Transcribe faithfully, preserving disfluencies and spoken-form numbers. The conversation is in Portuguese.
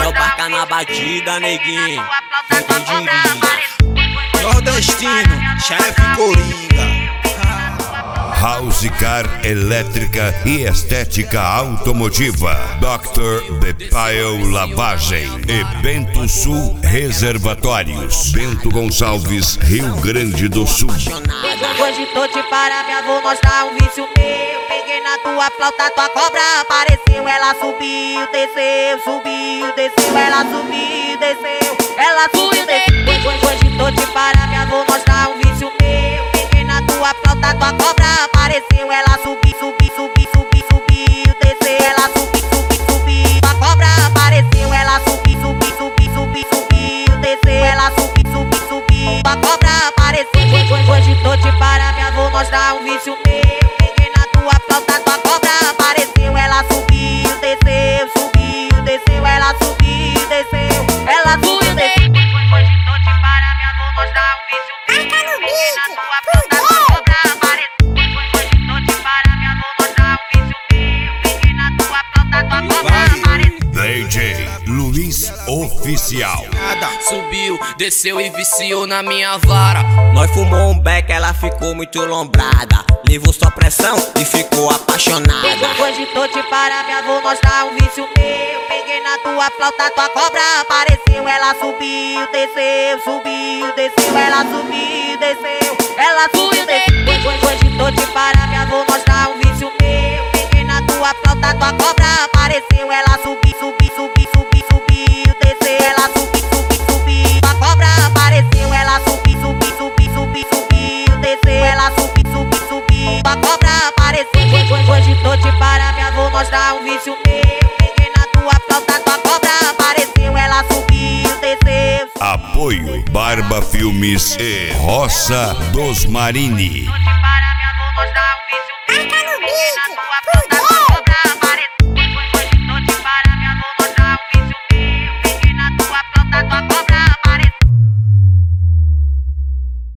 É o Barca na batida, neguinho. Quem dirige? Nordestino, chefe Coringa. House Car elétrica e estética automotiva. doutor Bepael Lavagem e Bento Sul Reservatórios. Bento Gonçalves, Rio Grande do Sul. Hoje tô de parabéns, vou mostrar um vício meu. Peguei na tua flauta, tua cobra apareceu. Ela subiu, desceu, subiu, desceu. Ela subiu, desceu. Ela subiu, desceu. Hoje tô de parabéns, vou mostrar um vício meu. Peguei na tua flauta, tua cobra apareceu. Ela subiu, subiu, subiu, subiu, subiu, desceu. Ela subiu, subiu, subiu. Tua cobra apareceu. Ela subiu, subiu, subiu, subiu, subiu, desceu. Ela subiu, subiu, subiu. Tua cobra apareceu. Hoje tô de parabéns, vou mostrar um vício meu. Peguei na tua flauta, tua cobra apareceu. Ela subiu, desceu, subiu, desceu. Ela subiu, desceu. Ela subiu, desceu. Hoje tô de parabéns, vou mostrar um vício meu. Peguei na tua flauta, tua cobra apareceu. Hoje tô de parabéns, vou mostrar um vício meu. Peguei na tua flauta, tua cobra apareceu. D J Luiz Oficial. Subiu, desceu e viciou na minha vara. Nós fumou um beck, ela ficou muito lombrada. Levou sua pressão e ficou apaixonada. Hoje tô de parabéns, vou mostrar um vício meu. Peguei na tua flauta, tua cobra apareceu. Ela subiu, desceu, subiu, desceu. Ela subiu, desceu. Ela subiu, desceu. Hoje tô de parabéns, vou mostrar um vício meu. Peguei na tua flauta, tua cobra apareceu. Ela subiu, subiu, subiu, subiu, subiu, desceu. Ela subiu, subiu, subiu. Tua cobra apareceu. Ela subiu, subiu, subiu, subiu, subiu, desceu. Ela subiu, subiu, subiu. Tua cobra apareceu. Hoje tô de parabéns, vou mostrar um vício meu. Peguei na tua flauta, tua cobra apareceu. Ela subiu, desceu. Apoio Barba Filmes e Roça dos Marini. Tô de parabéns, vou mostrar um vício meu.